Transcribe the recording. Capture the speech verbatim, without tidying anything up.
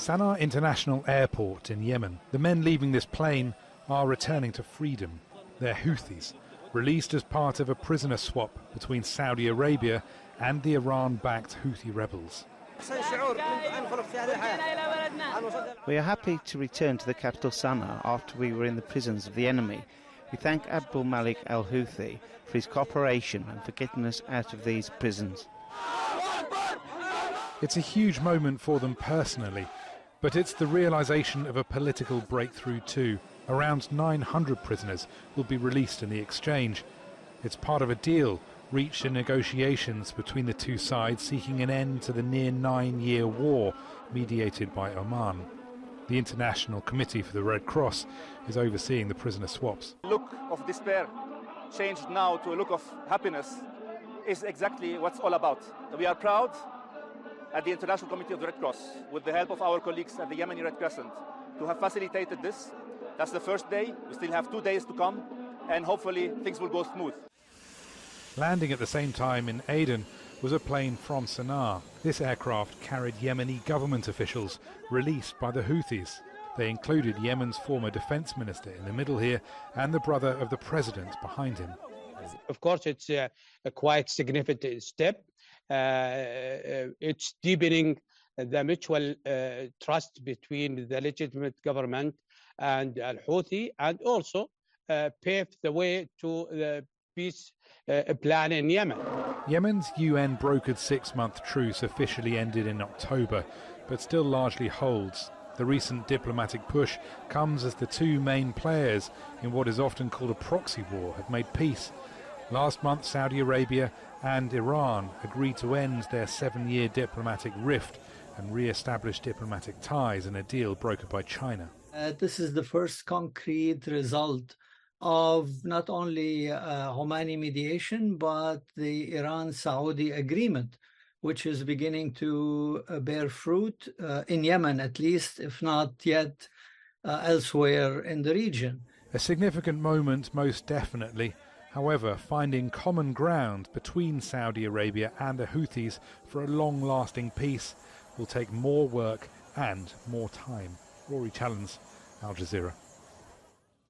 Sana'a International Airport in Yemen. The men leaving this plane are returning to freedom. They're Houthis, released as part of a prisoner swap between Saudi Arabia and the Iran-backed Houthi rebels. We are happy to return to the capital Sana'a after we were in the prisons of the enemy. We thank Abdul Malik al-Houthi for his cooperation and for getting us out of these prisons. It's a huge moment for them personally, but it's the realization of a political breakthrough too. Around nine hundred prisoners will be released in the exchange. It's part of a deal reached in negotiations between the two sides seeking an end to the near nine-year war mediated by Oman. The International Committee for the Red Cross is overseeing the prisoner swaps. The look of despair changed now to a look of happiness is exactly what's all about. We are proud at the International Committee of the Red Cross, with the help of our colleagues at the Yemeni Red Crescent, to have facilitated this. That's the first day. We still have two days to come, and hopefully things will go smooth. Landing at the same time in Aden was a plane from Sana'a. This aircraft carried Yemeni government officials released by the Houthis. They included Yemen's former defense minister in the middle here and the brother of the president behind him. Of course, it's a, a quite significant step. Uh, it's deepening the mutual uh, trust between the legitimate government and al-Houthi, and also uh, pave the way to the peace uh, plan in Yemen. Yemen's U N-brokered six-month truce officially ended in October, but still largely holds. The recent diplomatic push comes as the two main players in what is often called a proxy war have made peace. Last month, Saudi Arabia and Iran agreed to end their seven-year diplomatic rift and re-establish diplomatic ties in a deal brokered by China. Uh, this is the first concrete result of not only uh, Omani mediation, but the Iran-Saudi agreement, which is beginning to uh, bear fruit uh, in Yemen, at least, if not yet uh, elsewhere in the region. A significant moment, most definitely. However, finding common ground between Saudi Arabia and the Houthis for a long-lasting peace will take more work and more time. Rory Challens, Al Jazeera.